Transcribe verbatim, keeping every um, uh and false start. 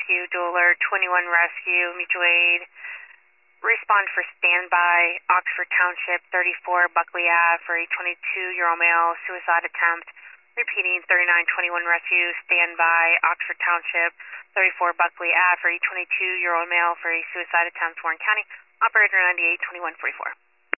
Rescue, Dual Alert, twenty-one Rescue, Mutual Aid. Respond for standby, Oxford Township, thirty-four Buckley Ave for a twenty-two-year-old male suicide attempt. Repeating, thirty-nine twenty-one Rescue, standby, Oxford Township, thirty-four Buckley Ave for a twenty-two-year-old male for a suicide attempt, Warren County. Operator ninety-eight twenty-one forty-four.